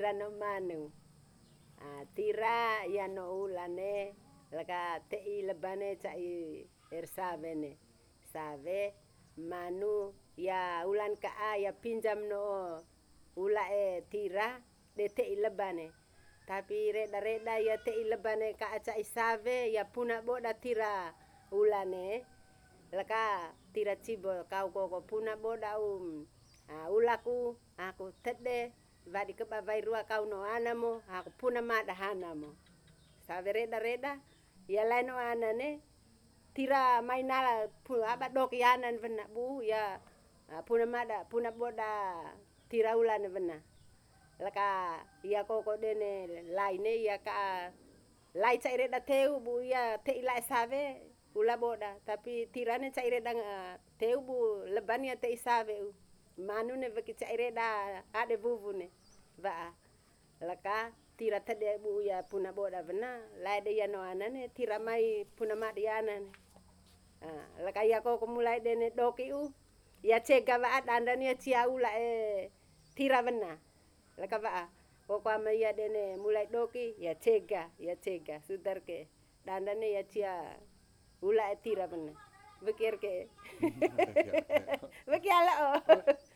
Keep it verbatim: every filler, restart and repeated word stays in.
tira no manu. A tira ya no ulane laka te'i lebane cai ersavene. Save manu ya ulan ka'a ya pinjam no ula e tira de te'i lebane. Tapi reda-reda ya te'i lebane ka aca isave ya puna boda tira ulane laka tira cibo kau koko puna boda um a ulaku aku tede wadi kebabai rua kau no anamo aku puna mada hanamo. Save reda-reda ya leno anane tira mainala pu aba dok yanan wena bu ya puna mada puna boda tira ulane wena. Laka ya koko dene laine ya ka lai cai reda teu bu ya te'i la save ula boda. Tapi tirane cai reda teu bu leban ya te'i save u. Manune weki cai reda ade wubune wa'a. Laka tira tede bu ya puna boda wena lai de ya no anane tira mai puna mada yanan. Laka ya koko mulai dene doki u ya cega wa'a dandane ya cia ula e tira wena. Laka wa'a koko ama ya dene mulai doki ya cega ya cega sudarke dandane ya cia ula e tira wena. Weki erke weki ala o.